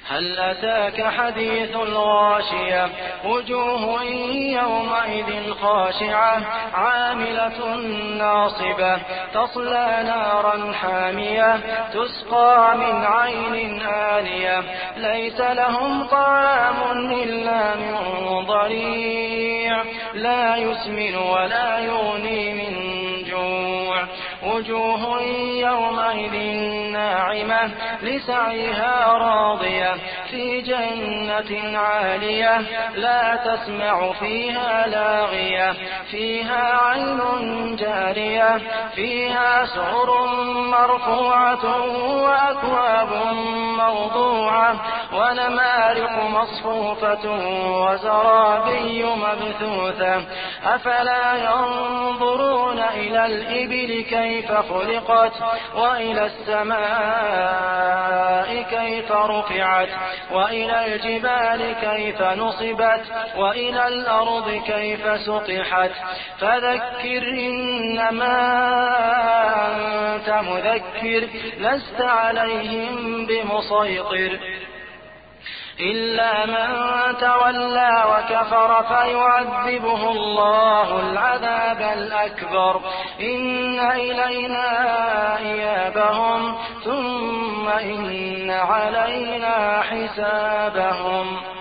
هل أتاك حديث الغاشية وجوه يومئذ خاشعة عاملة ناصبة تصلى نارا حامية تسقى من عين آنية ليس لهم طعام إلا من ضريع لا يسمن ولا يغني من جوع وجوه يومئذ ناعمة لسعيها راضية في جنة عالية لا تسمع فيها لاغية فيها عين جارية فيها سرر مرفوعة وأكواب موضوعة ونمارق مصفوفة وزرابي مبثوثة أفلا ينظرون إلى الإبل كيف خلقت وإلى السماء كيف رفعت وإلى الجبال كيف نصبت وإلى الأرض كيف سطحت فذكر إنما أنت مذكر لست عليهم بمسيطر إلا من تولى وكفر فيعذبه الله العذاب الأكبر إن إلينا إيابهم ثم إن علينا حسابهم.